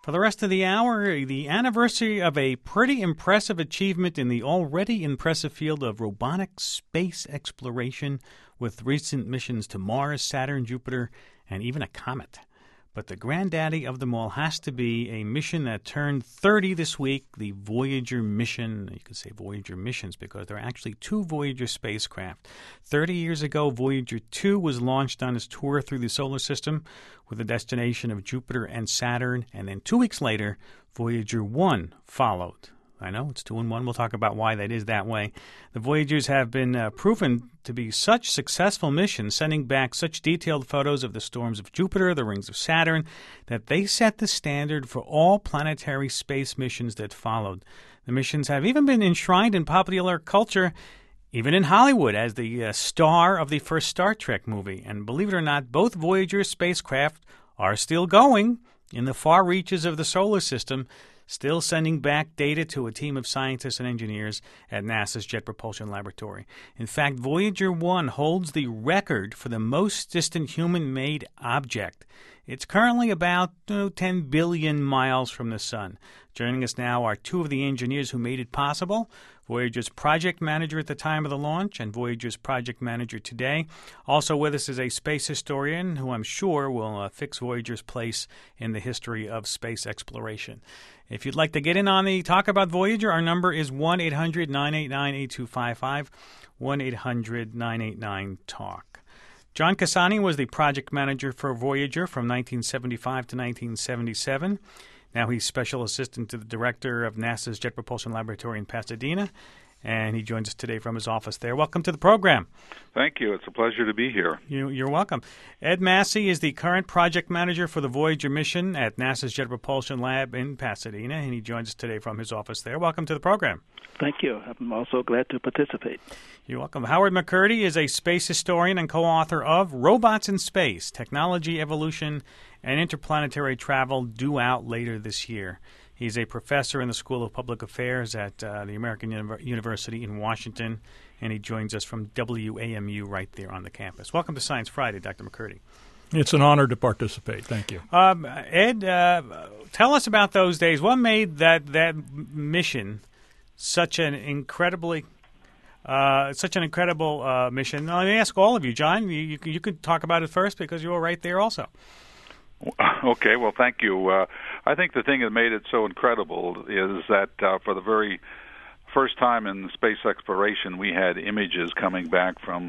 For the rest of the hour, the anniversary of a pretty impressive achievement in the already impressive field of robotic space exploration with recent missions to Mars, Saturn, Jupiter, and even a comet. But the granddaddy of them all has to be a mission that turned 30 this week, the Voyager mission. You could say Voyager missions because there are actually two Voyager spacecraft. 30 years ago, Voyager 2 was launched on its tour through the solar system with a destination of Jupiter and Saturn. And then 2 weeks later, Voyager 1 followed. I know, it's 2 in 1. We'll talk about why that is that way. The Voyagers have been proven to be such successful missions, sending back such detailed photos of the storms of Jupiter, the rings of Saturn, that they set the standard for all planetary space missions that followed. The missions have even been enshrined in popular culture, even in Hollywood, as the star of the first Star Trek movie. And believe it or not, both Voyager spacecraft are still going in the far reaches of the solar system, still sending back data to a team of scientists and engineers at NASA's Jet Propulsion Laboratory. In fact, Voyager 1 holds the record for the most distant human-made object. It's currently about 10 billion miles from the sun. Joining us now are two of the engineers who made it possible, Voyager's project manager at the time of the launch and Voyager's project manager today. Also with us is a space historian who I'm sure will fix Voyager's place in the history of space exploration. If you'd like to get in on the talk about Voyager, our number is 1-800-989-8255, 1-800-989-TALK. John Cassani was the project manager for Voyager from 1975 to 1977. Now he's special assistant to the director of NASA's Jet Propulsion Laboratory in Pasadena, and he joins us today from his office there. Welcome to the program. Thank you. It's a pleasure to be here. You're welcome. Ed Massey is the current project manager for the Voyager mission at NASA's Jet Propulsion Lab in Pasadena, and he joins us today from his office there. Welcome to the program. Thank you. I'm also glad to participate. You're welcome. Howard McCurdy is a space historian and co-author of Robots in Space, Technology, Evolution, and Interplanetary Travel, due out later this year. He's a professor in the School of Public Affairs at the American University in Washington, and he joins us from WAMU right there on the campus. Welcome to Science Friday, Dr. McCurdy. It's an honor to participate. Thank you. Ed, tell us about those days. What made that mission such an incredible mission? Let me ask all of you. John, you could talk about it first because you were right there also. Okay, well, thank you. I think the thing that made it so incredible is that for the very first time in space exploration, we had images coming back from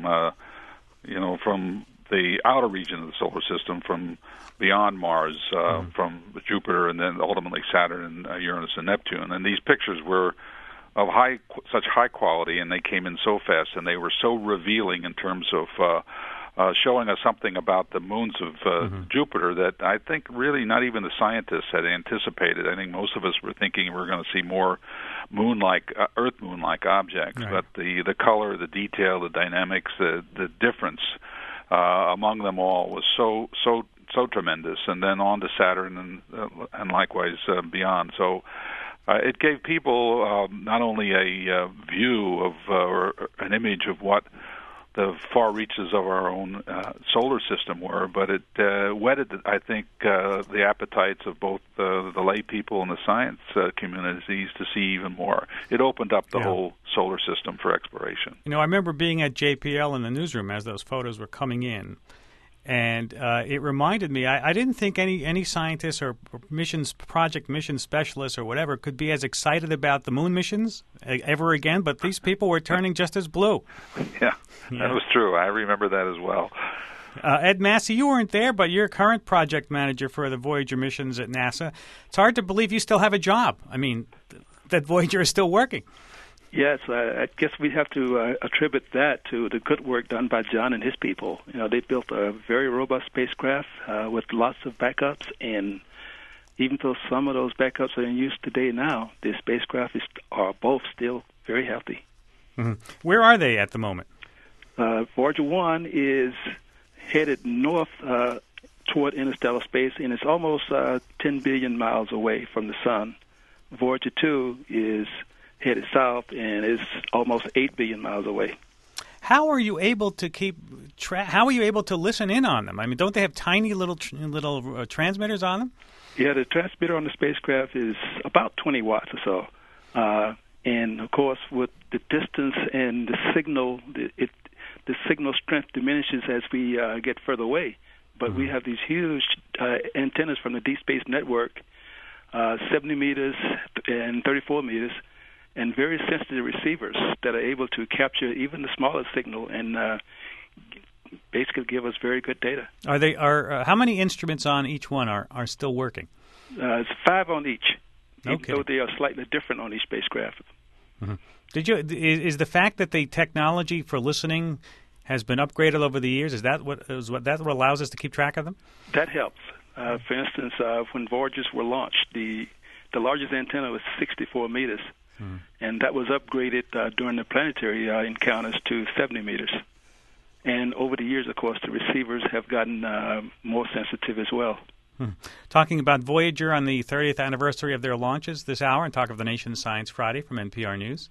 the outer region of the solar system, from beyond Mars, from Jupiter, and then ultimately Saturn and Uranus and Neptune. And these pictures were of such high quality, and they came in so fast, and they were so revealing in terms of showing us something about the moons of Jupiter that I think really not even the scientists had anticipated. I think most of us were thinking we're going to see more Earth moon-like objects, right. But the color, the detail, the dynamics, the difference among them all was so tremendous. And then on to Saturn and likewise beyond. So it gave people not only a view of or an image of what the far reaches of our own solar system were, but it whetted, I think, the appetites of both the lay people and the science communities to see even more. It opened up the whole solar system for exploration. I remember being at JPL in the newsroom as those photos were coming in, and it reminded me, I didn't think any scientists or project mission specialists or whatever could be as excited about the moon missions ever again, but these people were turning just as blue. Yeah, that was true. I remember that as well. Ed Massey, you weren't there, but you're current project manager for the Voyager missions at NASA. It's hard to believe you still have a job. I mean, that Voyager is still working. Yes, I guess we have to attribute that to the good work done by John and his people. They built a very robust spacecraft with lots of backups, and even though some of those backups are in use today now, the spacecraft are both still very healthy. Mm-hmm. Where are they at the moment? Voyager 1 is headed north toward interstellar space, and it's almost 10 billion miles away from the sun. Voyager 2 is headed south and is almost 8 billion miles away. How are you able to keep how are you able to listen in on them? I mean, don't they have tiny little transmitters on them? Yeah, the transmitter on the spacecraft is about 20 watts or so. And, of course, with the distance and the signal, the signal strength diminishes as we get further away. But we have these huge antennas from the Deep Space Network, 70 meters and 34 meters, and very sensitive receivers that are able to capture even the smallest signal and basically give us very good data. How many instruments on each one are still working? It's 5 on each. Okay. Though they are slightly different on each spacecraft. Mm-hmm. Is the fact that the technology for listening has been upgraded over the years, is that what allows us to keep track of them? That helps. For instance, when Voyagers were launched, the largest antenna was 64 meters, and that was upgraded during the planetary encounters to 70 meters. And over the years, of course, the receivers have gotten more sensitive as well. Talking about Voyager on the 30th anniversary of their launches this hour, and Talk of the Nation Science Friday from NPR News.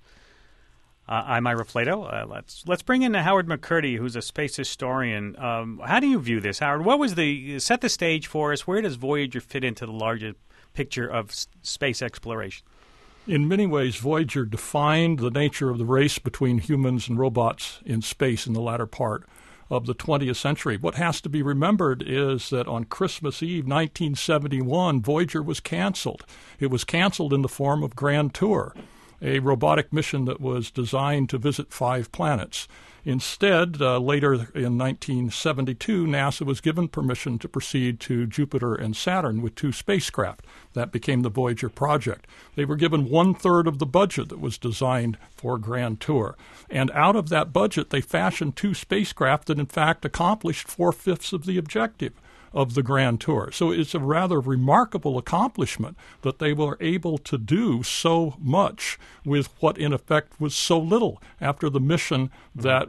I'm Ira Flato. Let's bring in Howard McCurdy, who's a space historian. How do you view this, Howard? What was set the stage for us? Where does Voyager fit into the larger picture of space exploration? In many ways, Voyager defined the nature of the race between humans and robots in space in the latter part of the 20th century. What has to be remembered is that on Christmas Eve, 1971, Voyager was canceled. It was canceled in the form of Grand Tour, a robotic mission that was designed to visit 5 planets. Instead, later in 1972, NASA was given permission to proceed to Jupiter and Saturn with 2 spacecraft. That became the Voyager project. They were given 1/3 of the budget that was designed for Grand Tour. And out of that budget, they fashioned 2 spacecraft that, in fact, accomplished 4/5 of the objective of the Grand Tour. So it's a rather remarkable accomplishment that they were able to do so much with what in effect was so little after the mission that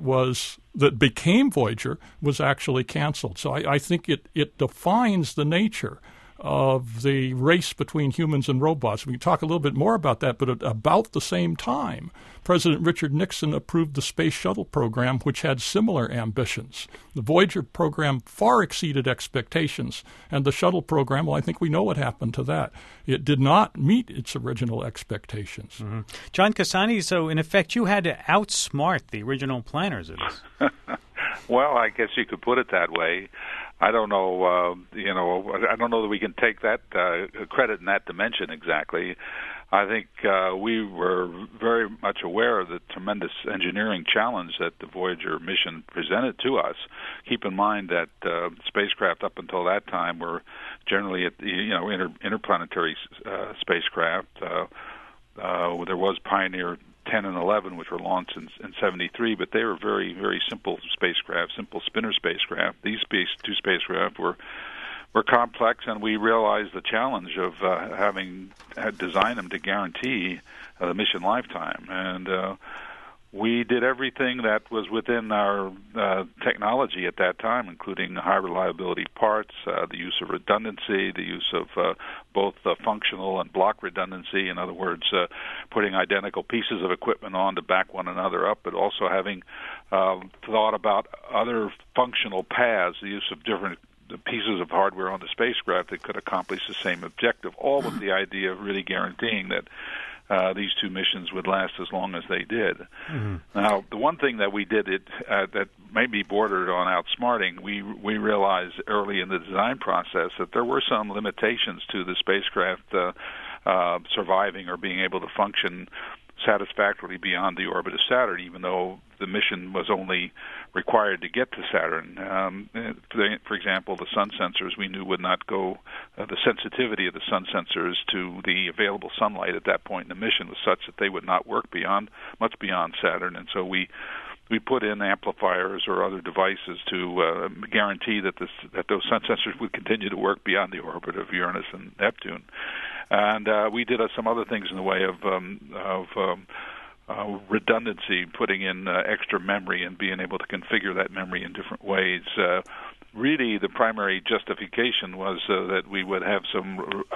became Voyager was actually canceled. So I think it defines the nature of the race between humans and robots. We can talk a little bit more about that, but at about the same time, President Richard Nixon approved the Space Shuttle program, which had similar ambitions. The Voyager program far exceeded expectations, and the Shuttle program, well, I think we know what happened to that. It did not meet its original expectations. Mm-hmm. John Cassani, so in effect, you had to outsmart the original planners of this. Well, I guess you could put it that way. I don't know. I don't know that we can take that credit in that dimension exactly. I think we were very much aware of the tremendous engineering challenge that the Voyager mission presented to us. Keep in mind that spacecraft up until that time were generally interplanetary spacecraft. There was Pioneer 10 and 11, which were launched in 73, but they were very, very simple spacecraft, simple spinner spacecraft. These 2 spacecraft were complex, and we realized the challenge of having designed them to guarantee the mission lifetime. And we did everything that was within our technology at that time, including high reliability parts, the use of redundancy, the use of both functional and block redundancy. In other words, putting identical pieces of equipment on to back one another up, but also having thought about other functional paths, the use of different pieces of hardware on the spacecraft that could accomplish the same objective, all with the idea of really guaranteeing that these 2 missions would last as long as they did. Mm-hmm. Now, the one thing that we did that maybe bordered on outsmarting, we realized early in the design process that there were some limitations to the spacecraft surviving or being able to function satisfactorily beyond the orbit of Saturn, even though the mission was only required to get to Saturn. For example, the sun sensors we knew would not go, the sensitivity of the sun sensors to the available sunlight at that point in the mission was such that they would not work much beyond Saturn, and so we put in amplifiers or other devices to guarantee that those sun sensors would continue to work beyond the orbit of Uranus and Neptune. And we did some other things in the way of redundancy, putting in extra memory and being able to configure that memory in different ways. Really, the primary justification was that we would have some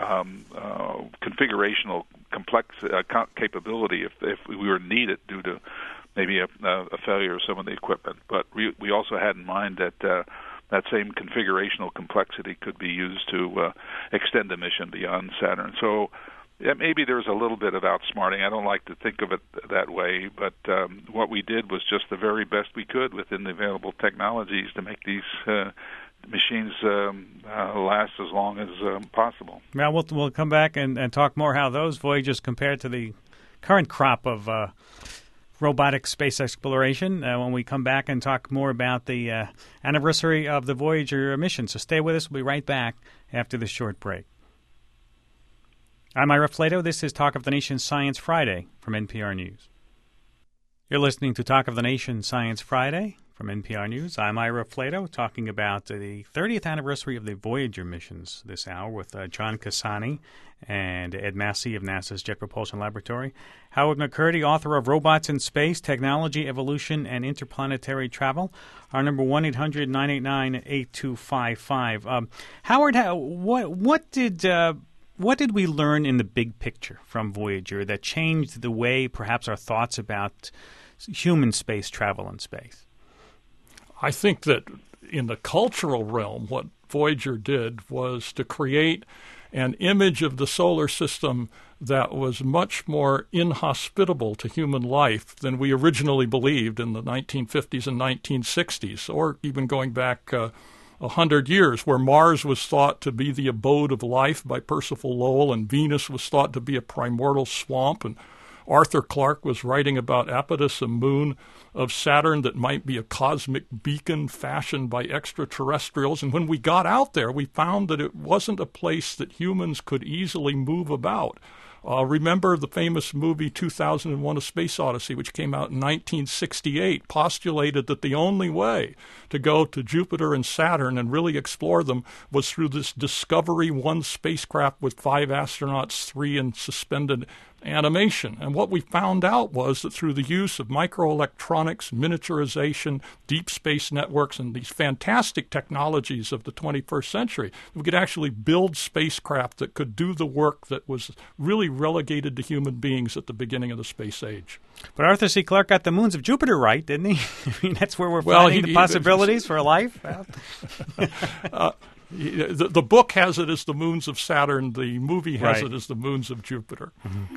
configurational complex capability if we were needed due to maybe a failure of some of the equipment. But we also had in mind that that same configurational complexity could be used to extend the mission beyond Saturn. So yeah, maybe there's a little bit of outsmarting. I don't like to think of it that way, but what we did was just the very best we could within the available technologies to make these machines last as long as possible. Now, we'll come back and talk more how those Voyagers compare to the current crop of robotic space exploration when we come back and talk more about the anniversary of the Voyager mission. So stay with us. We'll be right back after this short break. I'm Ira Flato. This is Talk of the Nation Science Friday from NPR News. You're listening to Talk of the Nation Science Friday from NPR News. I'm Ira Flato, talking about the 30th anniversary of the Voyager missions this hour with John Cassani and Ed Massey of NASA's Jet Propulsion Laboratory. Howard McCurdy, author of Robots in Space, Technology, Evolution, and Interplanetary Travel. Our number 1-800-989-8255. Howard, what did we learn in the big picture from Voyager that changed the way perhaps our thoughts about human space travel in space? I think that in the cultural realm, what Voyager did was to create an image of the solar system that was much more inhospitable to human life than we originally believed in the 1950s and 1960s, or even going back 100 years, where Mars was thought to be the abode of life by Percival Lowell, and Venus was thought to be a primordial swamp, and Arthur Clarke was writing about Apophis, a moon of Saturn that might be a cosmic beacon fashioned by extraterrestrials. And when we got out there, we found that it wasn't a place that humans could easily move about. Remember the famous movie 2001: A Space Odyssey, which came out in 1968, postulated that the only way to go to Jupiter and Saturn and really explore them was through this Discovery 1 spacecraft with 5 astronauts, 3 in suspended animation. And what we found out was that through the use of microelectronics, miniaturization, deep space networks, and these fantastic technologies of the 21st century, we could actually build spacecraft that could do the work that was really relegated to human beings at the beginning of the space age. But Arthur C. Clarke got the moons of Jupiter right, didn't he? I mean, that's where we're finding the possibilities for life. The book has it as the moons of Saturn. The movie has it as the moons of Jupiter.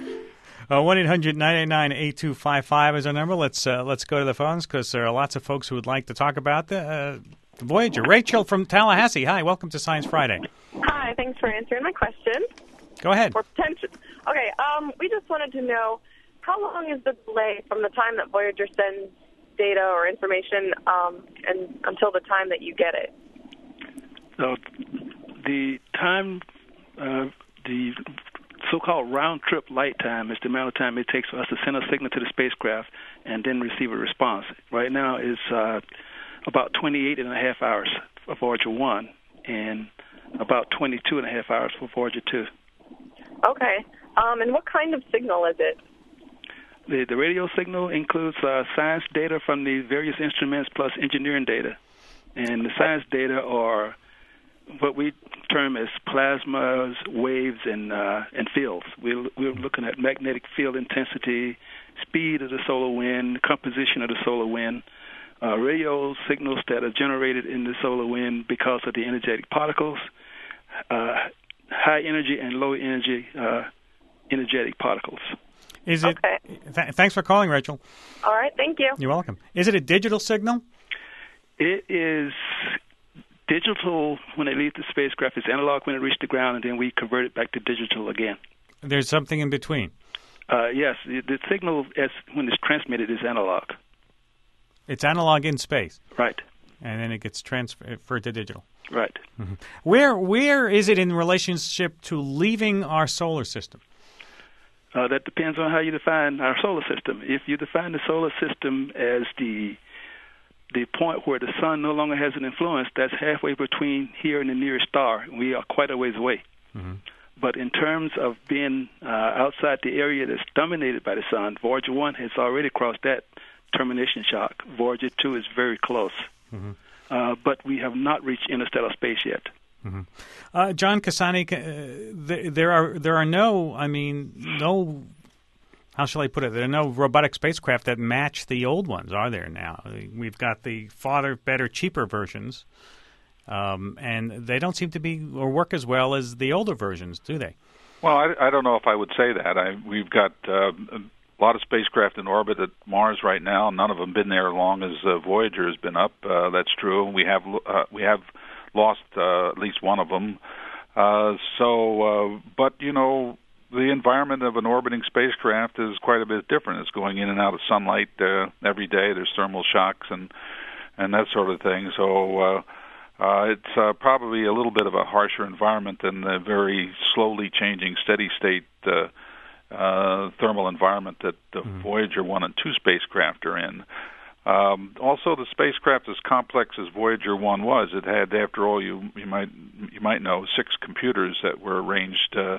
1-800-989-8255 is our number. Let's go to the phones because there are lots of folks who would like to talk about the Voyager. Rachel from Tallahassee. Hi, welcome to Science Friday. Hi, thanks for answering my question. Go ahead. Okay, we just wanted to know, how long is the delay from the time that Voyager sends data or information and until the time that you get it? So the time, the so-called round-trip light time is the amount of time it takes for us to send a signal to the spacecraft and then receive a response. Right now it's about 28 and a half hours for Voyager 1 and about 22 and a half hours for Voyager 2. Okay. And what kind of signal is it? The radio signal includes science data from the various instruments plus engineering data. And the science data are what we term as plasmas, waves, and fields. We're looking at magnetic field intensity, speed of the solar wind, composition of the solar wind, radio signals that are generated in the solar wind because of the energetic particles, high energy and low energy energetic particles. Is it? Okay. Thanks for calling, Rachel. All right, thank you. You're welcome. Is it a digital signal? It is digital when it leaves the spacecraft. It's analog when it reaches the ground, and then we convert it back to digital again. There's something in between? Yes. The signal, when it's transmitted, is analog. It's analog in space? Right. And then it gets transferred to digital? Right. Mm-hmm. Where is it in relationship to leaving our solar system? That depends on how you define our solar system. If you define the solar system as the point where the sun no longer has an influence, that's halfway between here and the nearest star. We are quite a ways away. Mm-hmm. But in terms of being outside the area that's dominated by the sun, Voyager 1 has already crossed that termination shock. Voyager 2 is very close. Mm-hmm. But we have not reached interstellar space yet. Mm-hmm. John Cassani, there are no, how shall I put it? There are no robotic spacecraft that match the old ones, are there now? We've got the farther, better, cheaper versions, and they don't seem to be or work as well as the older versions, do they? Well, I don't know if I would say that. We've got a lot of spacecraft in orbit at Mars right now. None of them been there as long as Voyager has been up. That's true. We have lost at least one of them. But you know, the environment of an orbiting spacecraft is quite a bit different. It's going in and out of sunlight every day. There's thermal shocks and that sort of thing. So it's probably a little bit of a harsher environment than the very slowly changing, steady-state thermal environment that the Voyager 1 and 2 spacecraft are in. Also, the spacecraft, as complex as Voyager 1 was, it had, after all, you might know, 6 computers that were arranged to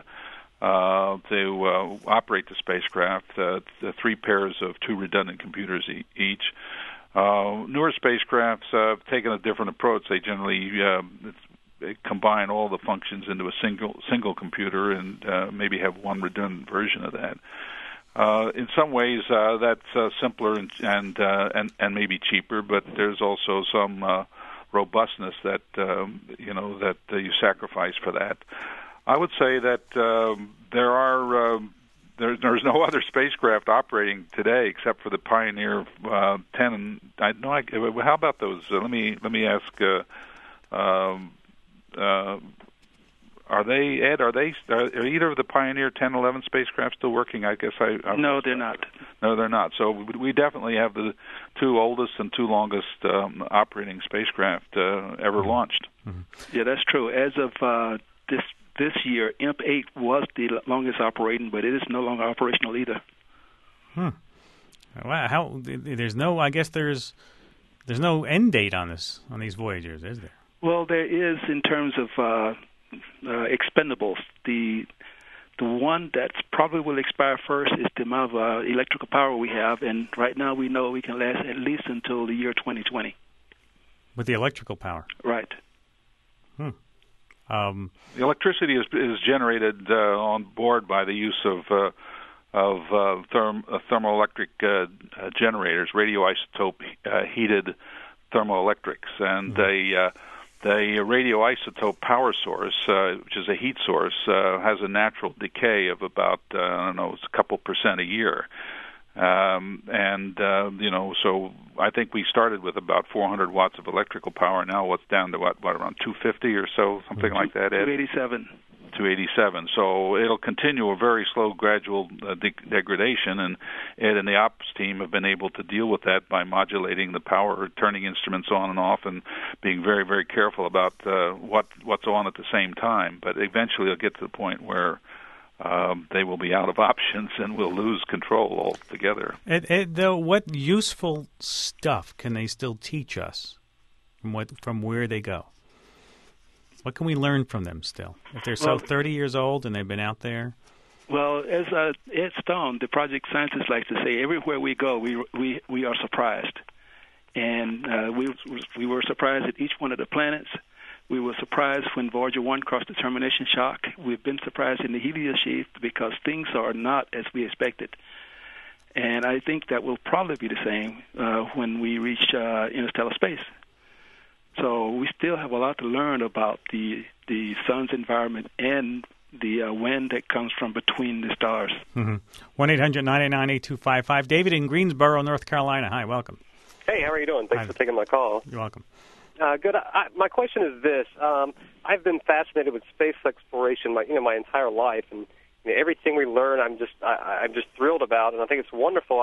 operate the spacecraft, the 3 pairs of 2 redundant computers each. Newer spacecrafts have taken a different approach. They generally combine all the functions into a single computer and maybe have one redundant version of that. In some ways, that's simpler and maybe cheaper, but there's also some robustness that you sacrifice for that. I would say that there's no other spacecraft operating today except for the Pioneer 10. How about those? Let me ask. Are they, Ed? Are either of the Pioneer 10, 11 spacecraft still working? I guess No, they're not. No, they're not. So we definitely have the 2 oldest and 2 longest operating spacecraft ever launched. Mm-hmm. Yeah, that's true. As of this year, IMP-8 was the longest operating, but it is no longer operational either. Wow. There's no no end date on these Voyagers, is there? Well, there is in terms of expendables. The one that probably will expire first is the amount of electrical power we have, and right now we know we can last at least until the year 2020. With the electrical power? Right. The electricity is generated on board by the use of thermoelectric generators, radioisotope heated thermoelectrics, and the radioisotope power source, which is a heat source, has a natural decay of about it's a couple % a year. So I think we started with about 400 watts of electrical power. Now what's down to around 250 or so, something like that, Ed? 287. So it'll continue a very slow, gradual degradation, and Ed and the ops team have been able to deal with that by modulating the power, turning instruments on and off, and being very, very careful about what's on at the same time. But eventually it'll get to the point where they will be out of options and we'll lose control altogether. Though, what useful stuff can they still teach us from where they go? What can we learn from them still? If they're 30 years old and they've been out there? Well, as Ed Stone, the project scientists like to say, everywhere we go, we are surprised. And we were surprised at each one of the planets. We were surprised when Voyager 1 crossed the termination shock. We've been surprised in the heliosheath because things are not as we expected. And I think that will probably be the same when we reach interstellar space. So we still have a lot to learn about the sun's environment and the wind that comes from between the stars. 1-800-989-8255. David in Greensboro, North Carolina. Hi, welcome. Hey, how are you doing? Thanks for taking my call. You're welcome. Good. My question is this: I've been fascinated with space exploration my entire life, and everything we learn, I'm just thrilled about, and I think it's wonderful.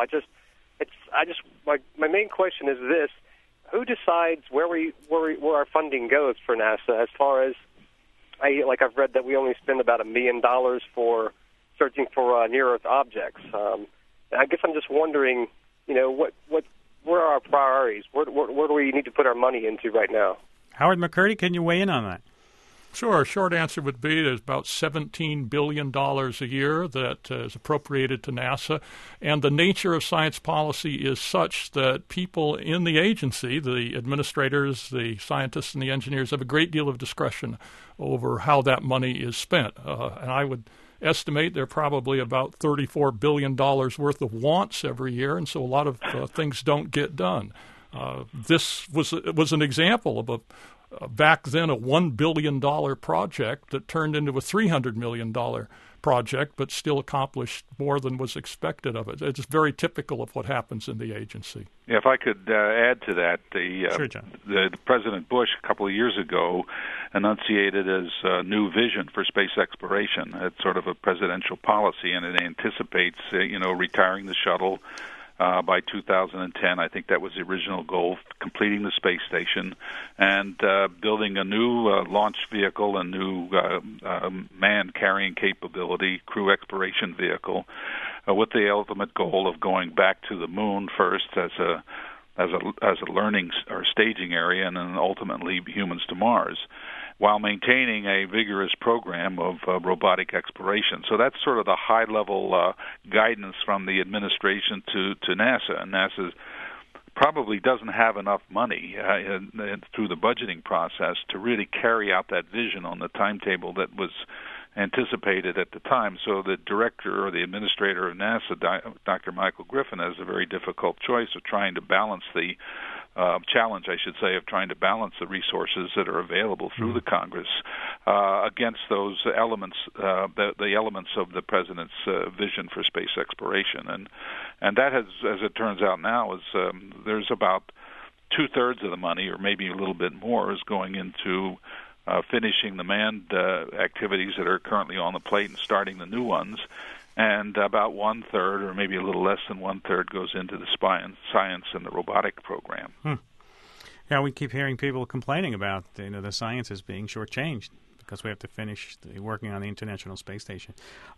My main question is this: who decides where our funding goes for NASA? As far as I've read that we only spend about $1 million for searching for near-Earth objects. I guess I'm just wondering, where are our priorities? Where do we need to put our money into right now? Howard McCurdy, can you weigh in on that? Sure. Short answer would be there's about $17 billion a year that is appropriated to NASA. And the nature of science policy is such that people in the agency, the administrators, the scientists, and the engineers, have a great deal of discretion over how that money is spent. And I would estimate there are probably about $34 billion worth of wants every year, and so a lot of things don't get done. This was an example of back then a $1 billion project that turned into a $300 million project, but still accomplished more than was expected of it. It's very typical of what happens in the agency. Yeah, if I could add to that, Sure, John. the President Bush a couple of years ago enunciated his new vision for space exploration. It's sort of a presidential policy, and it anticipates, retiring the shuttle by 2010. I think that was the original goal, completing the space station and building a new launch vehicle, a new manned carrying capability, crew exploration vehicle, with the ultimate goal of going back to the moon first as a learning or staging area, and then ultimately humans to Mars, while maintaining a vigorous program of robotic exploration. So that's sort of the high-level guidance from the administration to NASA. And NASA probably doesn't have enough money through the budgeting process to really carry out that vision on the timetable that was anticipated at the time. So the director or the administrator of NASA, Dr. Michael Griffin, has a very difficult choice of trying to balance the challenge, I should say, of trying to balance the resources that are available through the Congress against those elements, the elements of the president's vision for space exploration. And that has, as it turns out now, is there's about 2/3 of the money, or maybe a little bit more, is going into finishing the manned activities that are currently on the plate and starting the new ones. And about 1/3, or maybe a little less than 1/3, goes into the science and the robotic program. Yeah, we keep hearing people complaining about the science is being shortchanged because we have to finish working on the International Space Station.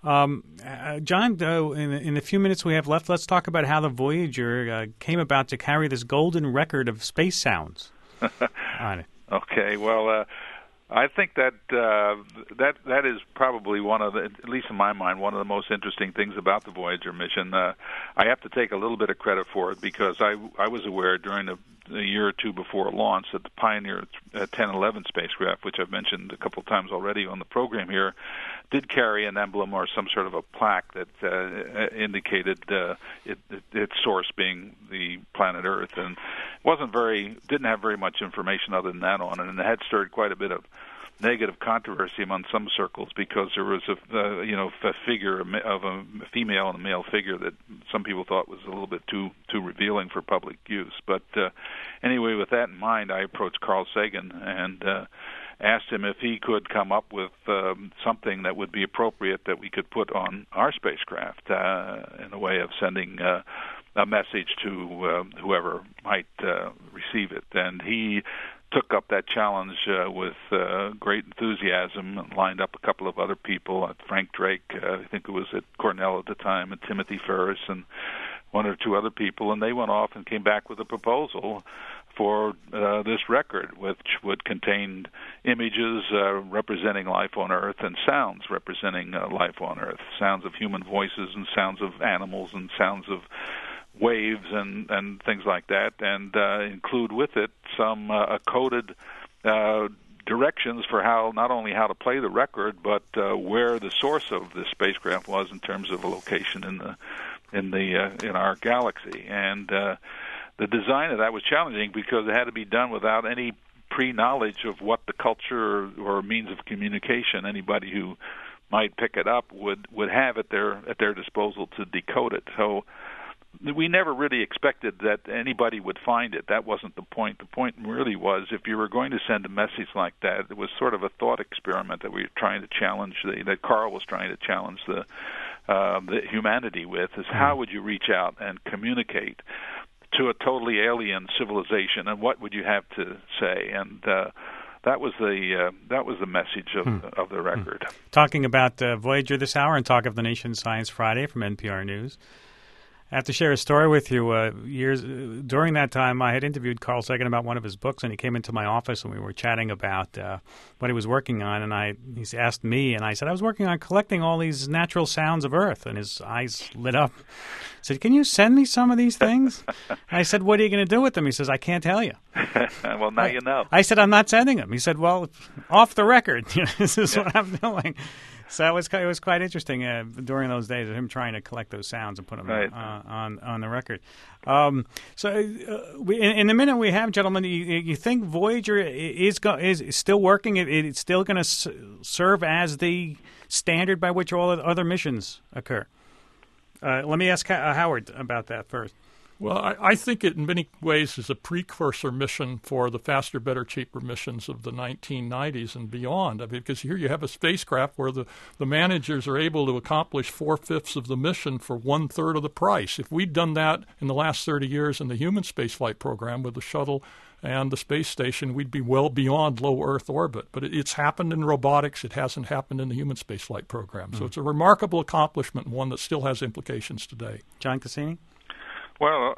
John, in the few minutes we have left, let's talk about how the Voyager came about to carry this golden record of space sounds on it. Okay, well, I think that that is probably one of the, at least in my mind, one of the most interesting things about the Voyager mission. I have to take a little bit of credit for it because I was aware during a year or two before launch that the Pioneer 1011 spacecraft, which I've mentioned a couple of times already on the program here, did carry an emblem or some sort of a plaque that indicated its source being the planet Earth, and didn't have very much information other than that on it, and it had stirred quite a bit of negative controversy among some circles because there was a figure of a female and a male figure that some people thought was a little bit too revealing for public use. But anyway, with that in mind, I approached Carl Sagan and asked him if he could come up with something that would be appropriate that we could put on our spacecraft in a way of sending a message to whoever might receive it. And he took up that challenge with great enthusiasm and lined up a couple of other people, Frank Drake, I think it was at Cornell at the time, and Timothy Ferris, and one or two other people, and they went off and came back with a proposal for this record, which would contain images representing life on Earth and sounds representing life on Earth, sounds of human voices and sounds of animals and sounds of waves and things like that, and include with it some coded directions for not only how to play the record, but where the source of the spacecraft was in terms of a location in our galaxy. And the design of that was challenging because it had to be done without any pre-knowledge of what the culture or means of communication anybody who might pick it up would have at their disposal to decode it. So we never really expected that anybody would find it. That wasn't the point. The point really was if you were going to send a message like that, it was sort of a thought experiment that we were trying to challenge, that Carl was trying to challenge the humanity with, is how would you reach out and communicate to a totally alien civilization, and what would you have to say? And that was the message of the record. Talking about Voyager this hour and Talk of the Nation Science Friday from NPR News. I have to share a story with you. During that time, I had interviewed Carl Sagan about one of his books, and he came into my office, and we were chatting about what he was working on. And he asked me, and I said, I was working on collecting all these natural sounds of Earth. And his eyes lit up. He said, can you send me some of these things? And I said, what are you going to do with them? He says, I can't tell you. Well, now you know. I said, I'm not sending them. He said, well, off the record. This is what I'm doing. So it was quite interesting during those days of him trying to collect those sounds and put them on the record. In the minute we have, gentlemen, you think Voyager is still working? It's still going to serve as the standard by which all other missions occur? Let me ask Howard about that first. Well, I think it in many ways is a precursor mission for the faster, better, cheaper missions of the 1990s and beyond. I mean, because here you have a spacecraft where the managers are able to accomplish 4/5 of the mission for 1/3 of the price. If we'd done that in the last 30 years in the human spaceflight program with the shuttle and the space station, we'd be well beyond low Earth orbit. But it's happened in robotics. It hasn't happened in the human spaceflight program. So it's a remarkable accomplishment, and one that still has implications today. John Cassini? Well,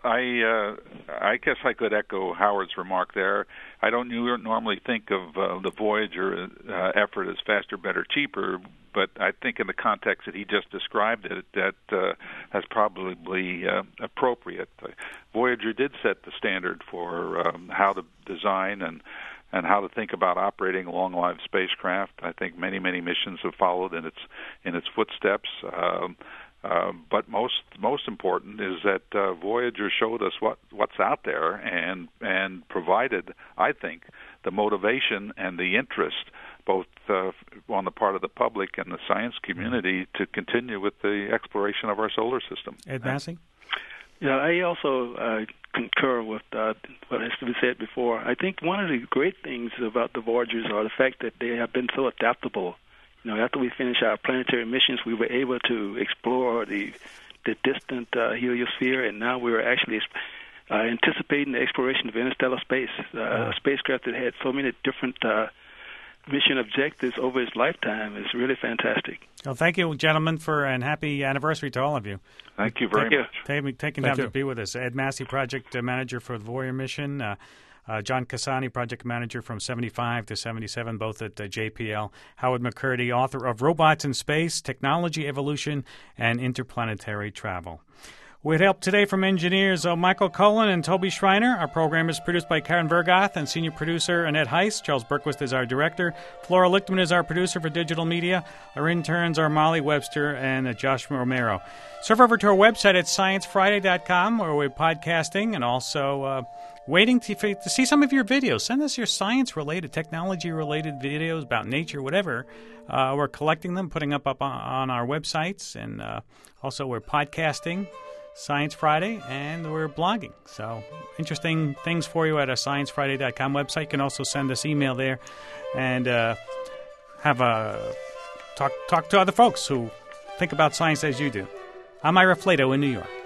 I guess I could echo Howard's remark there. I don't normally think of the Voyager effort as faster, better, cheaper, but I think in the context that he just described it, that that's probably appropriate. Voyager did set the standard for how to design and how to think about operating a long-lived spacecraft. I think many missions have followed in its footsteps. But most important is that Voyager showed us what's out there and provided, I think, the motivation and the interest both on the part of the public and the science community to continue with the exploration of our solar system. Ed Massey? Yeah, I also concur with what has been said before. I think one of the great things about the Voyagers are the fact that they have been so adaptable. After we finished our planetary missions, we were able to explore the distant heliosphere, and now we're actually anticipating the exploration of interstellar space. A spacecraft that had so many different mission objectives over its lifetime is really fantastic. Well, thank you, gentlemen, and happy anniversary to all of you. Thank you very much. Taking time to be with us. Ed Massey, Project Manager for the Voyager mission. John Cassani, Project Manager from 75 to 77, both at JPL. Howard McCurdy, author of Robots in Space, Technology Evolution, and Interplanetary Travel. With help today from engineers Michael Cullen and Toby Schreiner. Our program is produced by Karen Vergoth and senior producer Annette Heiss. Charles Berquist is our director. Flora Lichtman is our producer for digital media. Our interns are Molly Webster and Josh Romero. Surf over to our website at sciencefriday.com, where we're podcasting and also waiting to see some of your videos. Send us your science-related, technology-related videos about nature, whatever. We're collecting them, putting up on our websites, and also we're podcasting Science Friday, and we're blogging. So interesting things for you at our sciencefriday.com website. You can also send us email there and have a talk to other folks who think about science as you do. I'm Ira Flato in New York.